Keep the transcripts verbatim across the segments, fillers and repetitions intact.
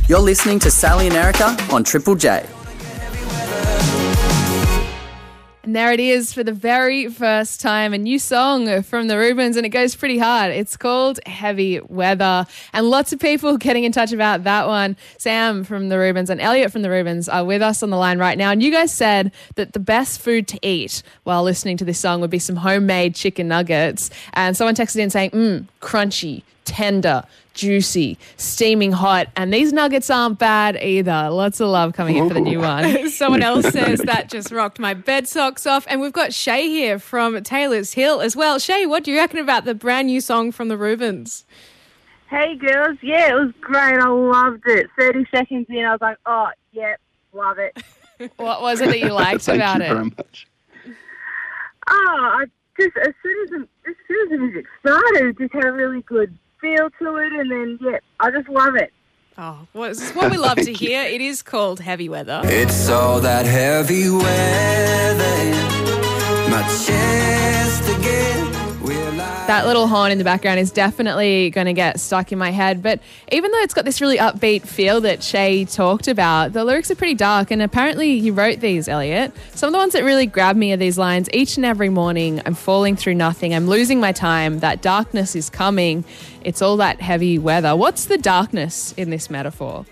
You're listening to Sally and Erica on Triple J. And there it is for the very first time, a new song from the Rubens, and it goes pretty hard. It's called Heavy Weather, and lots of people getting in touch about that one. Sam from the Rubens and Elliot from the Rubens are with us on the line right now, and you guys said that the best food to eat while listening to this song would be some homemade chicken nuggets, and someone texted in saying, mmm, crunchy, tender, juicy, steaming hot, and these nuggets aren't bad either. Lots of love coming in for the new one. Someone else says that just rocked my bed socks off. And we've got Shay here from Taylor's Hill as well. Shay, what do you reckon about the brand new song from the Rubens? Hey girls, yeah, it was great. I loved it. thirty seconds in, I was like, oh, yeah, love it. What was it that you liked Thank about you it? very much. Oh, I just as soon as the, as soon as the music started, it just had a really good feel to it, and then yeah, I just love it. Oh, well, this is what we love to hear. It is called Heavy Weather. It's all that heavy weather, my chest again. That little horn in the background is definitely going to get stuck in my head. But even though it's got this really upbeat feel that Shay talked about, the lyrics are pretty dark. And apparently you wrote these, Elliot. Some of the ones that really grab me are these lines. Each and every morning, I'm falling through nothing. I'm losing my time. That darkness is coming. It's all that heavy weather. What's the darkness in this metaphor?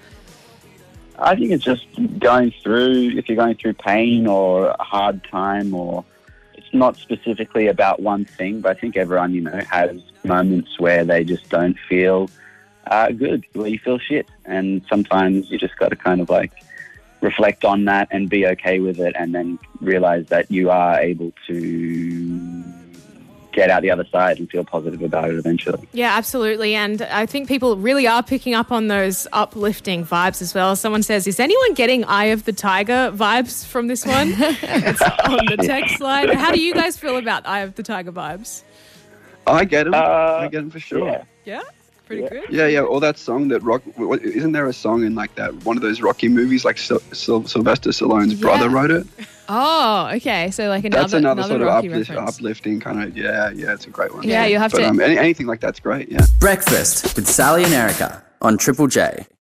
I think it's just going through, if you're going through pain or a hard time, or it's not specifically about one thing, but I think everyone, you know, has moments where they just don't feel uh, good, where you feel shit. And sometimes you just got to kind of like reflect on that and be okay with it, and then realize that you are able to get out the other side and feel positive about it eventually. Yeah, absolutely. And I think people really are picking up on those uplifting vibes as well. Someone says, is anyone getting Eye of the Tiger vibes from this one? It's on the text line. How do you guys feel about Eye of the Tiger vibes? I get them. Uh, I get them for sure. Yeah. Yeah? Pretty Yeah. good? Yeah, yeah. All that song that rock. What, isn't there a song in like that one of those Rocky movies? Like Syl- Syl- Sylvester Stallone's Yeah. brother wrote it. Oh, okay. So like another, That's another, another sort of Rocky uplift, reference. uplifting kind of. Yeah, yeah. It's a great one. Yeah, you'll have but, to... Um, any, anything like that's great. Yeah. Breakfast with Sally and Erica on Triple J.